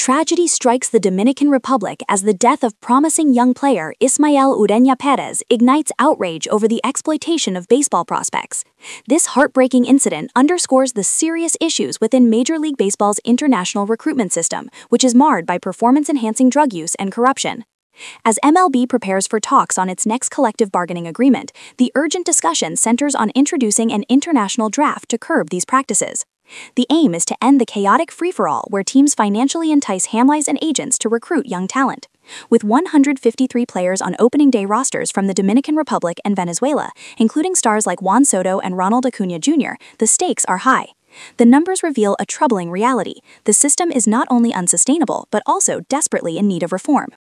Tragedy strikes the Dominican Republic as the death of promising young player Ismael Ureña Perez ignites outrage over the exploitation of baseball prospects. This heartbreaking incident underscores the serious issues within Major League Baseball's international recruitment system, which is marred by performance-enhancing drug use and corruption. As MLB prepares for talks on its next collective bargaining agreement, the urgent discussion centers on introducing an international draft to curb these practices. The aim is to end the chaotic free-for-all where teams financially entice handlers and agents to recruit young talent. With 153 players on opening day rosters from the Dominican Republic and Venezuela, including stars like Juan Soto and Ronald Acuña Jr., the stakes are high. The numbers reveal a troubling reality: the system is not only unsustainable but also desperately in need of reform.